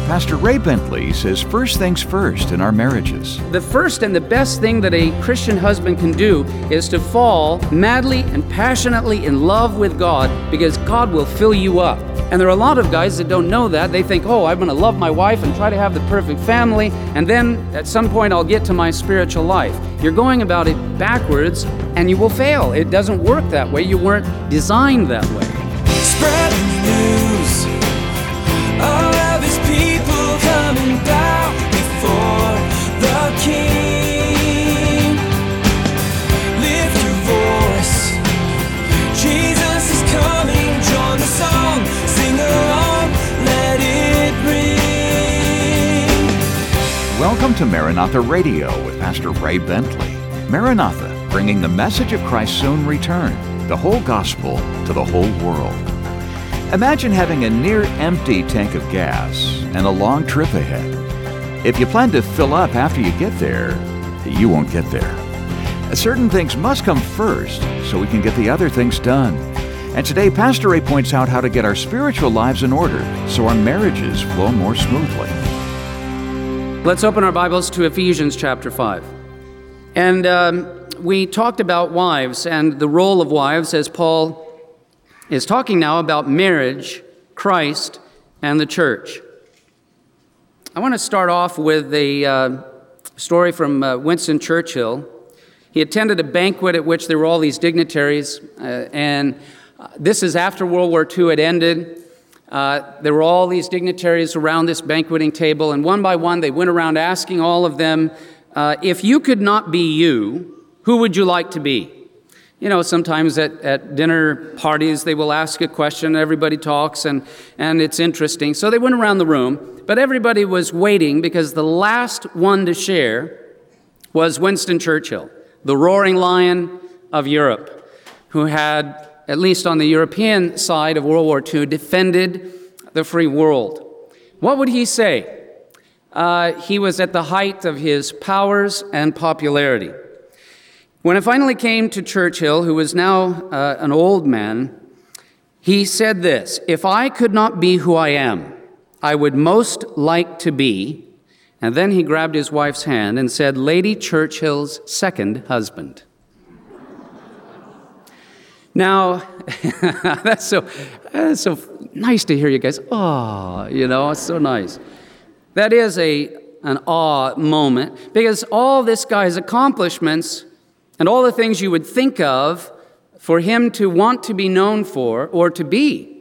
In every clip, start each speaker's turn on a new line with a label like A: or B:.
A: Pastor Ray Bentley says first things first in our marriages.
B: The first and the best thing that a Christian husband can do is to fall madly and passionately in love with God, because God will fill you up. And there are a lot of guys that don't know that. They think, oh, I'm going to love my wife and try to have the perfect family, and then at some point I'll get to my spiritual life. You're going about it backwards, and you will fail. It doesn't work that way. You weren't designed that way.
C: Spreading the news, all of his people coming down before the King. Lift your voice, Jesus is coming. Join the song, sing along, let it ring.
A: Welcome to Maranatha Radio with Pastor Ray Bentley. Maranatha, bringing the message of Christ's soon return, the whole gospel to the whole world. Imagine having a near-empty tank of gas and a long trip ahead. If you plan to fill up after you get there, you won't get there. Certain things must come first so we can get the other things done. And today, Pastor Ray points out how to get our spiritual lives in order so our marriages flow more smoothly.
B: Let's open our Bibles to Ephesians chapter 5. And we talked about wives and the role of wives as Paul is talking now about marriage, Christ, and the church. I want to start off with a story from Winston Churchill. He attended a banquet at which there were all these dignitaries, and this is after World War II had ended. There were all these dignitaries around this banqueting table, and one by one they went around asking all of them, if you could not be you, who would you like to be? You know, sometimes at dinner parties, they will ask a question, everybody talks, and it's interesting. So they went around the room, but everybody was waiting because the last one to share was Winston Churchill, the roaring lion of Europe, who had, at least on the European side of World War II, defended the free world. What would he say? He was at the height of his powers and popularity. When it finally came to Churchill, who was now an old man, he said this: if I could not be who I am, I would most like to be, and then he grabbed his wife's hand and said, Lady Churchill's second husband. Now, that's so nice to hear you guys. Oh, you know, it's so nice. That is an awe moment, because all this guy's accomplishments and all the things you would think of for him to want to be known for or to be,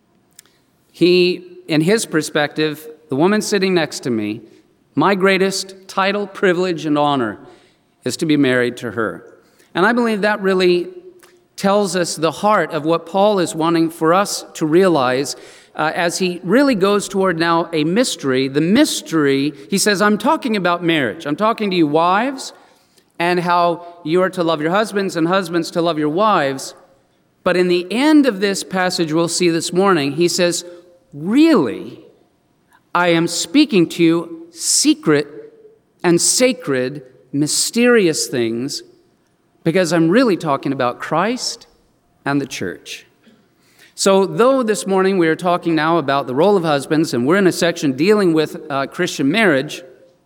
B: he, in his perspective, the woman sitting next to me, my greatest title, privilege, and honor is to be married to her. And I believe that really tells us the heart of what Paul is wanting for us to realize as he really goes toward now a mystery. The mystery, he says, I'm talking about marriage. I'm talking to you wives, and how you are to love your husbands and husbands to love your wives. But in the end of this passage we'll see this morning, he says, really, I am speaking to you secret and sacred, mysterious things, because I'm really talking about Christ and the church. So though this morning we are talking now about the role of husbands, and we're in a section dealing with Christian marriage,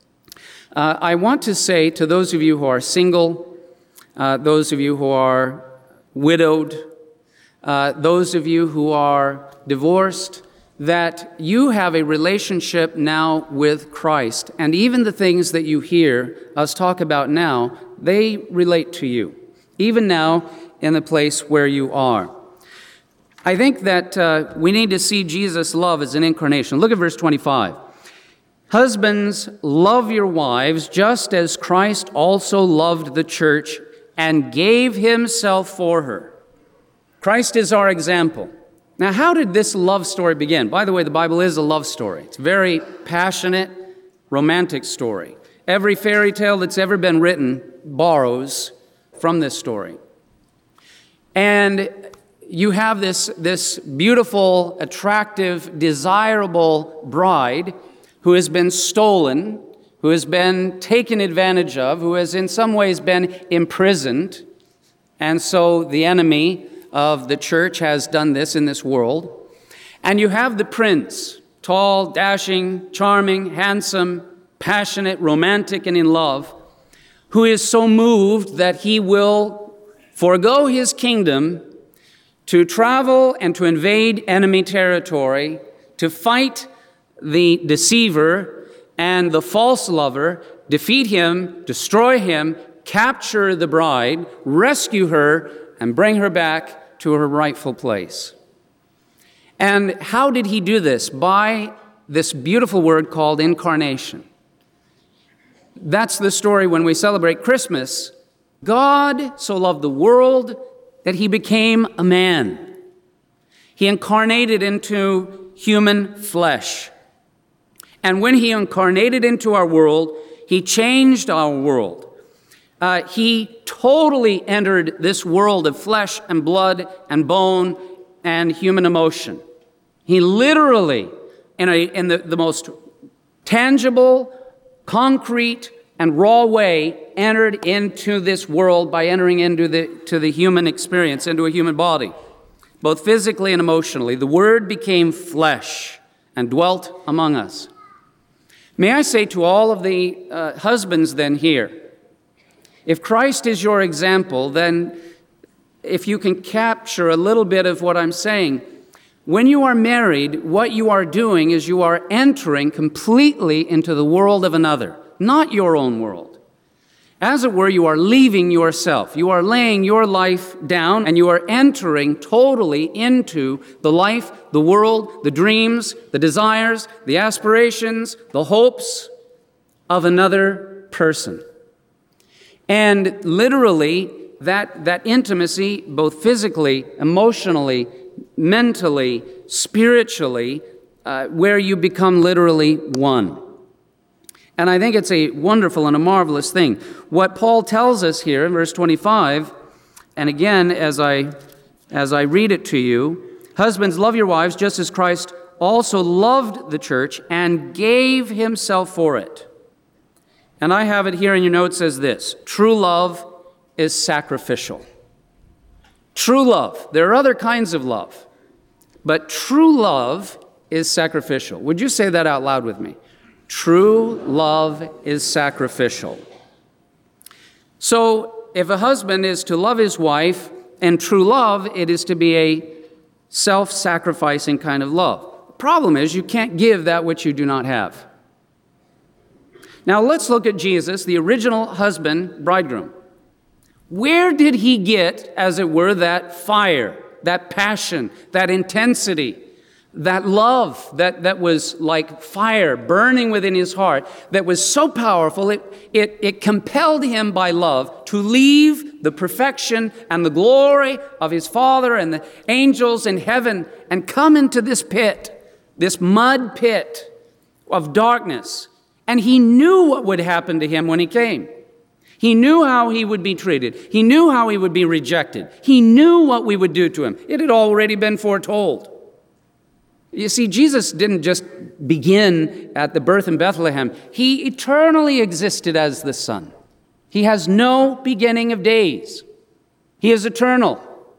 B: I want to say to those of you who are single, those of you who are widowed, those of you who are divorced, that you have a relationship now with Christ. And even the things that you hear us talk about now, they relate to you, even now in the place where you are. I think that we need to see Jesus' love as an incarnation. Look at verse 25. Husbands, love your wives just as Christ also loved the church and gave himself for her. Christ is our example. Now, how did this love story begin? By the way, the Bible is a love story. It's a very passionate, romantic story. Every fairy tale that's ever been written borrows from this story. And you have this beautiful, attractive, desirable bride who has been stolen, who has been taken advantage of, who has in some ways been imprisoned. And so the enemy of the church has done this in this world. And you have the prince tall, dashing, charming, handsome, passionate, romantic, and in love, who is so moved that he will forego his kingdom to travel and to invade enemy territory, to fight the deceiver and the false lover, defeat him, destroy him, capture the bride, rescue her, and bring her back to her rightful place. And how did he do this? By this beautiful word called incarnation. That's the story when we celebrate Christmas. God so loved the world that he became a man. He incarnated into human flesh. And when he incarnated into our world, he changed our world. He totally entered this world of flesh and blood and bone and human emotion. He literally, in the most tangible, concrete, and raw way, entered into this world by entering into the human experience, into a human body, both physically and emotionally. The Word became flesh and dwelt among us. May I say to all of the husbands then here, if Christ is your example, then if you can capture a little bit of what I'm saying, when you are married, what you are doing is you are entering completely into the world of another, not your own world. As it were, you are leaving yourself. You are laying your life down and you are entering totally into the life, the world, the dreams, the desires, the aspirations, the hopes of another person. And literally, that intimacy, both physically, emotionally, mentally, spiritually, where you become literally one. And I think it's a wonderful and a marvelous thing. What Paul tells us here in verse 25, and again, as I read it to you, husbands, love your wives just as Christ also loved the church and gave himself for it. And I have it here in your notes as this: true love is sacrificial. True love. There are other kinds of love, but true love is sacrificial. Would you say that out loud with me? True love is sacrificial. So if a husband is to love his wife, and true love, it is to be a self-sacrificing kind of love. The problem is you can't give that which you do not have. Now let's look at Jesus, the original husband, bridegroom. Where did he get, as it were, that fire, that passion, that intensity, that love that was like fire burning within his heart, that was so powerful, it compelled him by love to leave the perfection and the glory of his Father and the angels in heaven and come into this pit, this mud pit of darkness. And he knew what would happen to him when he came. He knew how he would be treated. He knew how he would be rejected. He knew what we would do to him. It had already been foretold. You see, Jesus didn't just begin at the birth in Bethlehem. He eternally existed as the Son. He has no beginning of days. He is eternal.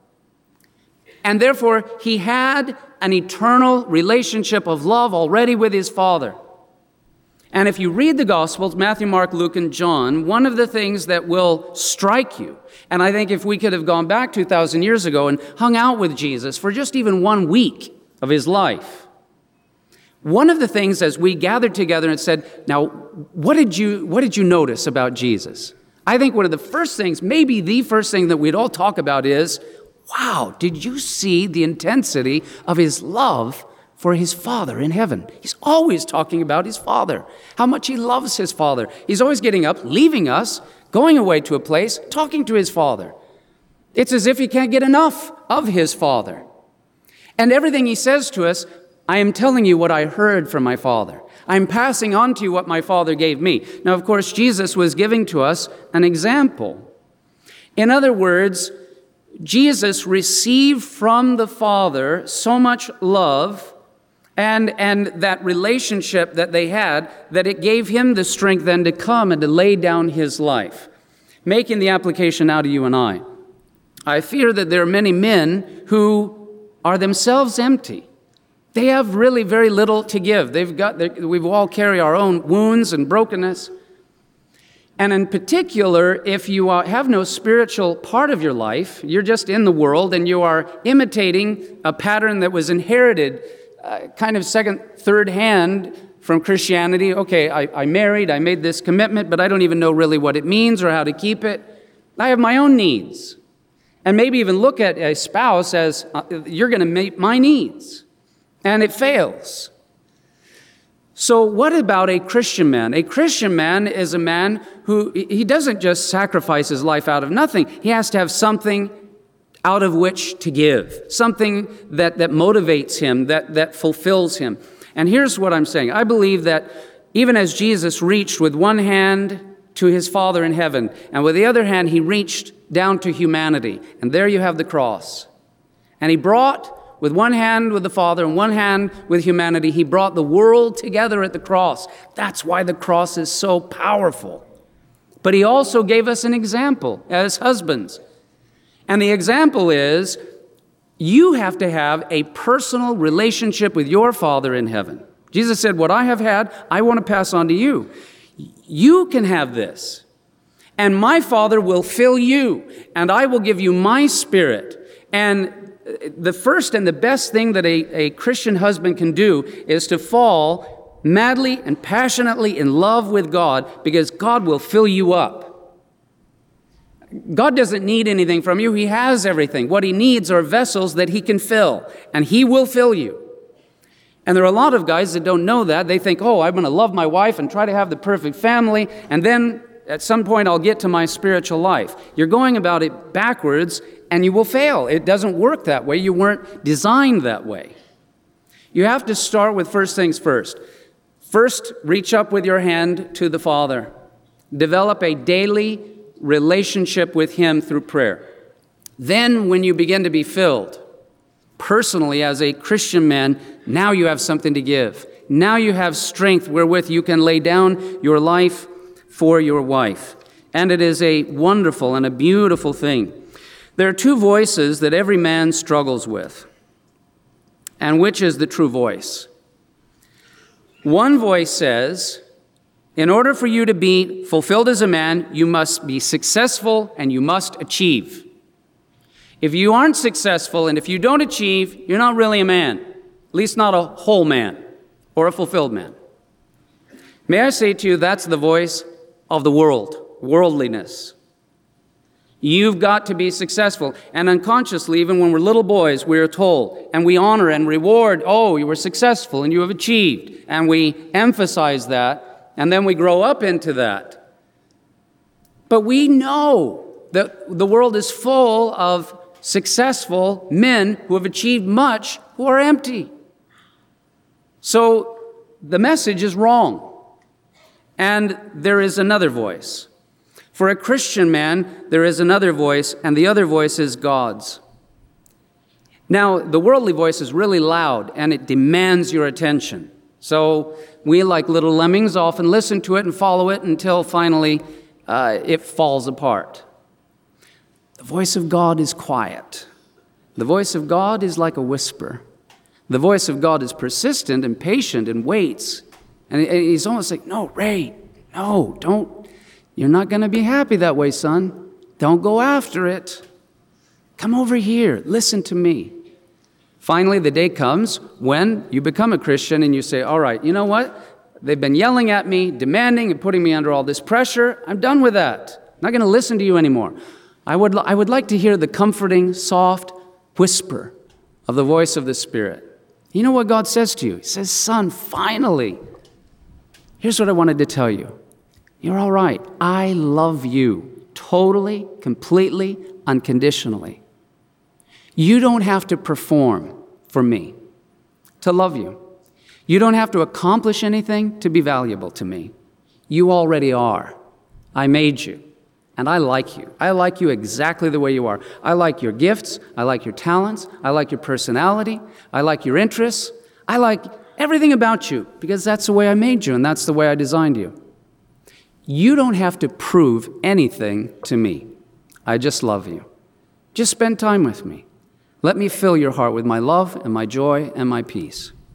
B: And therefore, he had an eternal relationship of love already with his Father. And if you read the Gospels, Matthew, Mark, Luke, and John, one of the things that will strike you, and I think if we could have gone back 2,000 years ago and hung out with Jesus for just even 1 week of his life, one of the things as we gathered together and said, now, what did you notice about Jesus? I think one of the first things, maybe the first thing that we'd all talk about is, wow, did you see the intensity of his love for his Father in heaven? He's always talking about his Father, how much he loves his Father. He's always getting up, leaving us, going away to a place, talking to his Father. It's as if he can't get enough of his Father. And everything he says to us, I am telling you what I heard from my Father. I'm passing on to you what my Father gave me. Now, of course, Jesus was giving to us an example. In other words, Jesus received from the Father so much love and that relationship that they had, that it gave him the strength then to come and to lay down his life. Making the application now to you and I. I fear that there are many men who are themselves empty. They have really very little to give. We've all carry our own wounds and brokenness. And in particular, if you have no spiritual part of your life, you're just in the world and you are imitating a pattern that was inherited kind of second, third hand from Christianity. Okay, I married, I made this commitment, but I don't even know really what it means or how to keep it. I have my own needs. And maybe even look at a spouse as, you're going to meet my needs. And it fails. So what about a Christian man? A Christian man is a man who, he doesn't just sacrifice his life out of nothing. He has to have something out of which to give, something that motivates him, that fulfills him. And here's what I'm saying. I believe that even as Jesus reached with one hand to his Father in heaven, and with the other hand, he reached down to humanity. And there you have the cross. And he brought, with one hand with the Father and one hand with humanity, he brought the world together at the cross. That's why the cross is so powerful. But he also gave us an example as husbands. And the example is, you have to have a personal relationship with your Father in heaven. Jesus said, what I have had, I want to pass on to you. You can have this. And my Father will fill you, and I will give you my Spirit. And the first and the best thing that a Christian husband can do is to fall madly and passionately in love with God, because God will fill you up. God doesn't need anything from you. He has everything. What he needs are vessels that he can fill, and he will fill you. And there are a lot of guys that don't know that. They think, oh, I'm going to love my wife and try to have the perfect family, and then at some point I'll get to my spiritual life. You're going about it backwards, and you will fail. It doesn't work that way. You weren't designed that way. You have to start with first things first. First, reach up with your hand to the Father. Develop a daily relationship with him through prayer. Then, when you begin to be filled, personally as a Christian man, now you have something to give. Now you have strength wherewith you can lay down your life for your wife. And it is a wonderful and a beautiful thing. There are two voices that every man struggles with. And which is the true voice? One voice says, in order for you to be fulfilled as a man, you must be successful and you must achieve. If you aren't successful and if you don't achieve, you're not really a man, at least not a whole man or a fulfilled man. May I say to you, that's the voice of the world, worldliness. You've got to be successful. And unconsciously, even when we're little boys, we are told, and we honor and reward, oh, you were successful and you have achieved. And we emphasize that, and then we grow up into that. But we know that the world is full of successful men who have achieved much who are empty. So the message is wrong. And there is another voice. For a Christian man, there is another voice, and the other voice is God's. Now, the worldly voice is really loud, and it demands your attention. So we, like little lemmings, often listen to it and follow it until finally it falls apart. The voice of God is quiet. The voice of God is like a whisper. The voice of God is persistent and patient and waits. And he's almost like, no, Ray, no, don't. You're not going to be happy that way, son. Don't go after it. Come over here. Listen to me. Finally, the day comes when you become a Christian and you say, all right, you know what? They've been yelling at me, demanding and putting me under all this pressure. I'm done with that. I'm not going to listen to you anymore. I would like to hear the comforting, soft whisper of the voice of the Spirit. You know what God says to you? He says, son, finally, here's what I wanted to tell you. You're all right. I love you totally, completely, unconditionally. You don't have to perform for me to love you. You don't have to accomplish anything to be valuable to me. You already are. I made you, and I like you. I like you exactly the way you are. I like your gifts. I like your talents. I like your personality. I like your interests. I like everything about you because that's the way I made you, and that's the way I designed you. You don't have to prove anything to me. I just love you. Just spend time with me. Let me fill your heart with my love and my joy and my peace.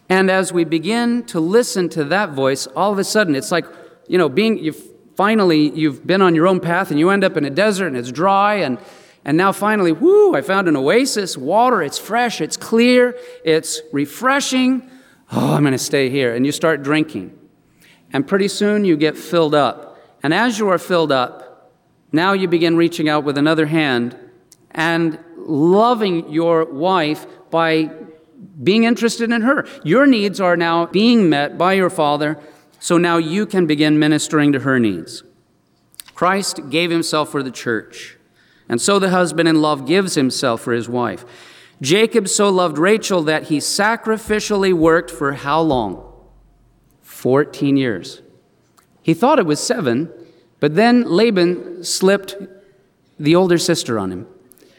B: And as we begin to listen to that voice, all of a sudden, it's like, you've been on your own path and you end up in a desert and it's dry and now finally, I found an oasis, water, it's fresh, it's clear, it's refreshing. Oh, I'm going to stay here. And you start drinking. And pretty soon you get filled up. And as you are filled up, now you begin reaching out with another hand and loving your wife by being interested in her. Your needs are now being met by your Father, so now you can begin ministering to her needs. Christ gave himself for the church, and so the husband in love gives himself for his wife. Jacob so loved Rachel that he sacrificially worked for how long? 14 years. He thought it was 7, but then Laban slipped the older sister on him.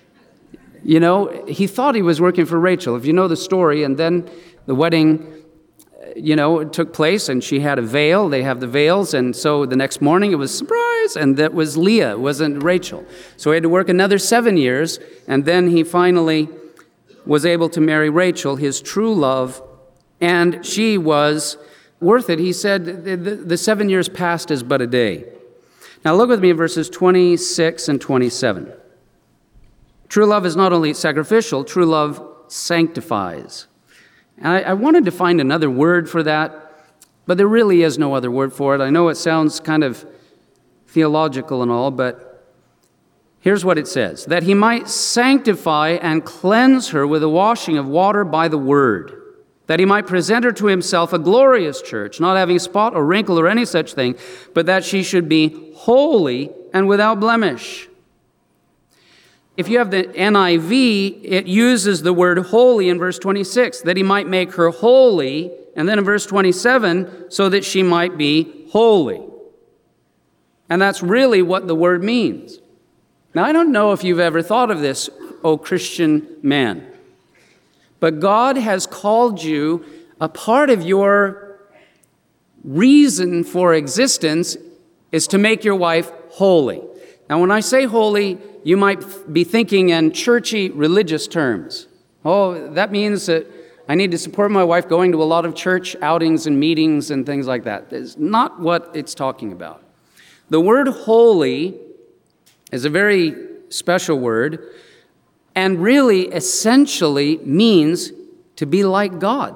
B: He thought he was working for Rachel, if you know the story, and then the wedding, it took place, and she had a veil. They have the veils, and so the next morning it was surprise, and that was Leah, it wasn't Rachel. So he had to work another 7 years, and then he finally was able to marry Rachel, his true love, and she was worth it. He said, the 7 years past is but a day. Now look with me at verses 26 and 27. True love is not only sacrificial, true love sanctifies. And I wanted to find another word for that, but there really is no other word for it. I know it sounds kind of theological and all, but here's what it says: that he might sanctify and cleanse her with the washing of water by the word, that he might present her to himself a glorious church, not having spot or wrinkle or any such thing, but that she should be holy and without blemish. If you have the NIV, it uses the word holy in verse 26, that he might make her holy, and then in verse 27, so that she might be holy. And that's really what the word means. Now, I don't know if you've ever thought of this, O Christian man, but God has called you, a part of your reason for existence is to make your wife holy. Now, when I say holy, you might be thinking in churchy religious terms. Oh, that means that I need to support my wife going to a lot of church outings and meetings and things like that. That's not what it's talking about. The word holy is a very special word and really essentially means to be like God.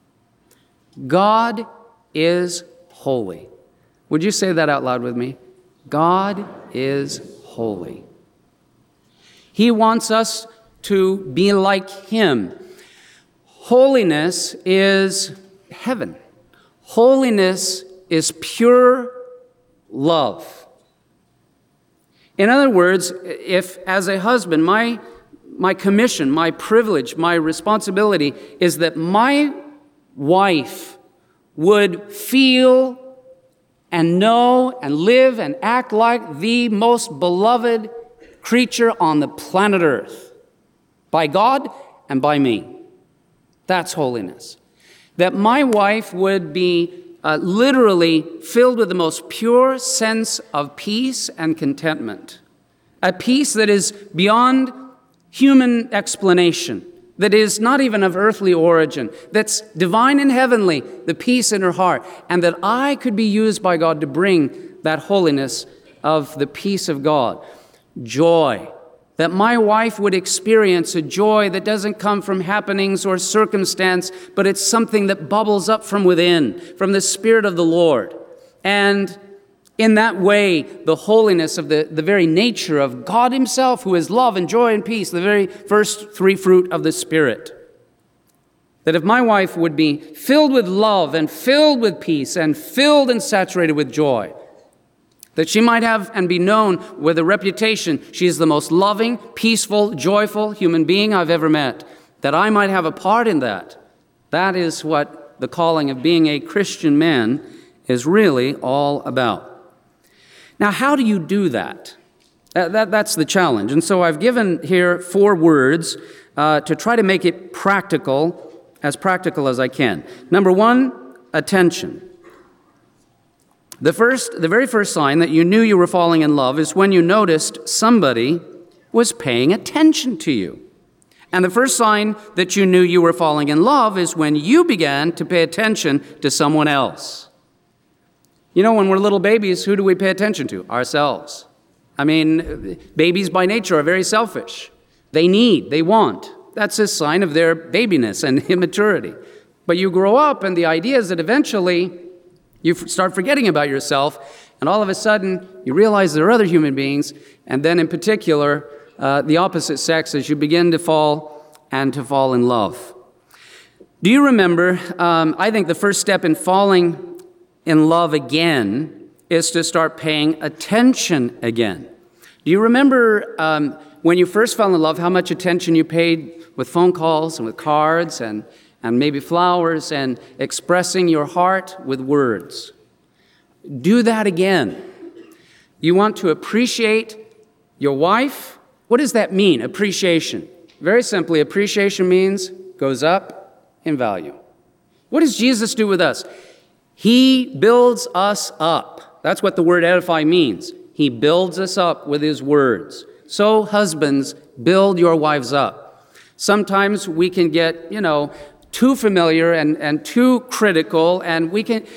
B: God is holy. Would you say that out loud with me? God is holy. He wants us to be like him. Holiness is heaven. Holiness is pure love. In other words, if as a husband, my commission, my privilege, my responsibility is that my wife would feel and know and live and act like the most beloved creature on the planet Earth by God and by me. That's holiness. That my wife would be literally filled with the most pure sense of peace and contentment. A peace that is beyond human explanation, that is not even of earthly origin, that's divine and heavenly, the peace in her heart, and that I could be used by God to bring that holiness of the peace of God. Joy, that my wife would experience a joy that doesn't come from happenings or circumstance, but it's something that bubbles up from within, from the Spirit of the Lord. And in that way, the holiness of the very nature of God himself, who is love and joy and peace, the very first three fruit of the Spirit. That if my wife would be filled with love and filled with peace and filled and saturated with joy, that she might have and be known with a reputation, she is the most loving, peaceful, joyful human being I've ever met, that I might have a part in that. That is what the calling of being a Christian man is really all about. Now, how do you do that? That's the challenge. And so I've given here 4 words to try to make it practical as I can. Number 1, attention. The very first sign that you knew you were falling in love is when you noticed somebody was paying attention to you. And the first sign that you knew you were falling in love is when you began to pay attention to someone else. You know, when we're little babies, who do we pay attention to? Ourselves. I mean, babies by nature are very selfish. They want. That's a sign of their babiness and immaturity. But you grow up, and the idea is that eventually you start forgetting about yourself, and all of a sudden you realize there are other human beings, and then in particular, the opposite sex, as you begin to fall in love. Do you remember, I think the first step in falling in love again is to start paying attention again. Do you remember when you first fell in love, how much attention you paid with phone calls and with cards and maybe flowers and expressing your heart with words? Do that again. You want to appreciate your wife? What does that mean, appreciation? Very simply, appreciation means goes up in value. What does Jesus do with us? He builds us up. That's what the word edify means. He builds us up with his words. So husbands, build your wives up. Sometimes we can get, too familiar and too critical, and we can,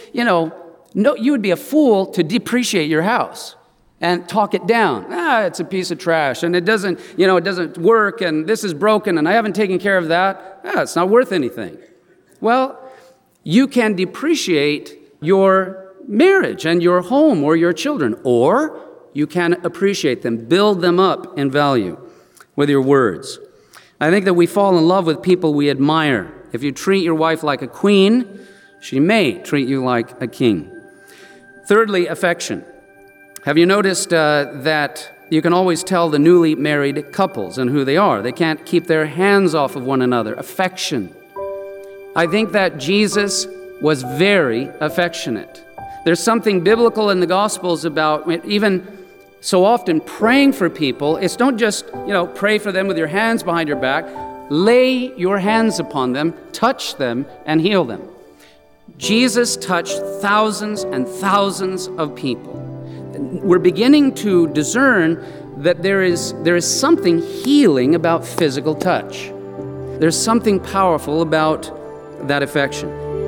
B: you would be a fool to depreciate your house and talk it down. It's a piece of trash, and it doesn't work, and this is broken, and I haven't taken care of that. It's not worth anything. Well, you can depreciate your marriage and your home or your children, or you can appreciate them, build them up in value with your words. I think that we fall in love with people we admire. If you treat your wife like a queen, she may treat you like a king. Thirdly, affection. Have you noticed that you can always tell the newly married couples and who they are? They can't keep their hands off of one another. Affection. I think that Jesus was very affectionate. There's something biblical in the Gospels about even so often praying for people. It's don't just, pray for them with your hands behind your back. Lay your hands upon them, touch them, and heal them. Jesus touched thousands and thousands of people. We're beginning to discern that there is something healing about physical touch. There's something powerful about that affection.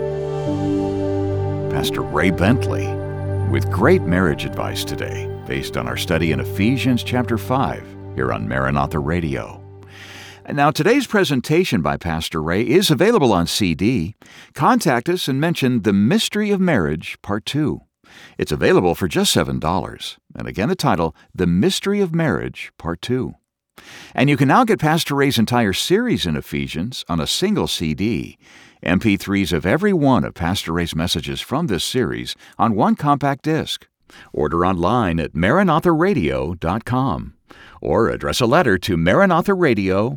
A: Pastor Ray Bentley with great marriage advice today, based on our study in Ephesians chapter 5 here on Maranatha Radio. And now today's presentation by Pastor Ray is available on CD. Contact us and mention The Mystery of Marriage, Part 2. It's available for just $7. And again, the title, The Mystery of Marriage, Part 2. And you can now get Pastor Ray's entire series in Ephesians on a single CD, MP3s of every one of Pastor Ray's messages from this series on one compact disc. Order online at MaranathaRadio.com or address a letter to Maranatha Radio,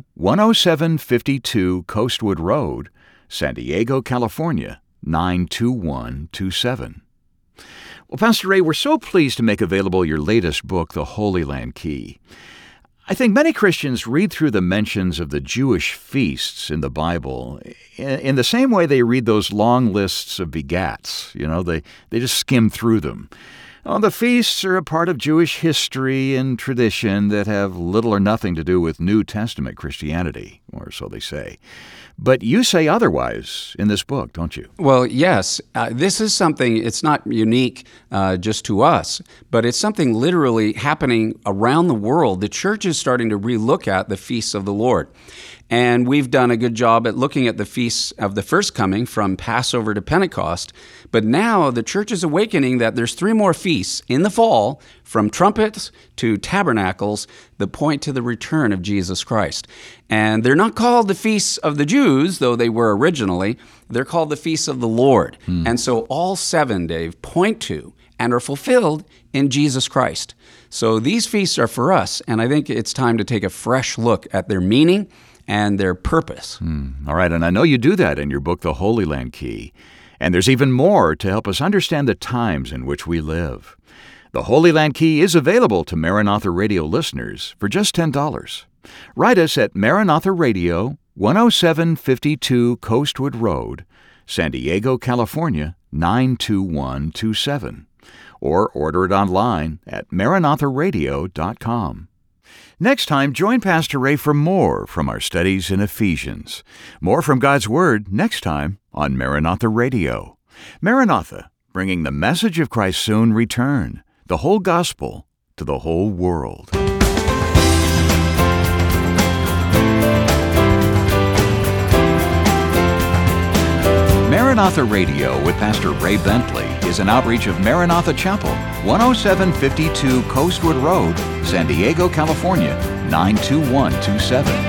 A: 10752 Coastwood Road, San Diego, California, 92127. Well, Pastor Ray, we're so pleased to make available your latest book, The Holy Land Key. I think many Christians read through the mentions of the Jewish feasts in the Bible in the same way they read those long lists of begats. They just skim through them. The feasts are a part of Jewish history and tradition that have little or nothing to do with New Testament Christianity, or so they say. But you say otherwise in this book, don't you?
B: Well, yes. This is something, it's not unique just to us, but it's something literally happening around the world. The church is starting to relook at the feasts of the Lord. And we've done a good job at looking at the feasts of the first coming from Passover to Pentecost. But now the church is awakening that there's 3 more feasts in the fall, from trumpets to tabernacles, that point to the return of Jesus Christ. And they're not called the feasts of the Jews, though they were originally. They're called the feasts of the Lord. And so all 7, Dave, point to and are fulfilled in Jesus Christ. So these feasts are for us, and I think it's time to take a fresh look at their meaning and their purpose.
A: All right, and I know you do that in your book, The Holy Land Key. And there's even more to help us understand the times in which we live. The Holy Land Key is available to Maranatha Radio listeners for just $10. Write us at Maranatha Radio, 10752 Coastwood Road, San Diego, California, 92127. Or order it online at MaranathaRadio.com. Next time, join Pastor Ray for more from our studies in Ephesians. More from God's Word next time on Maranatha Radio. Maranatha, bringing the message of Christ's soon return, the whole gospel to the whole world. Maranatha Radio with Pastor Ray Bentley is an outreach of Maranatha Chapel, 10752 Coastwood Road, San Diego, California, 92127.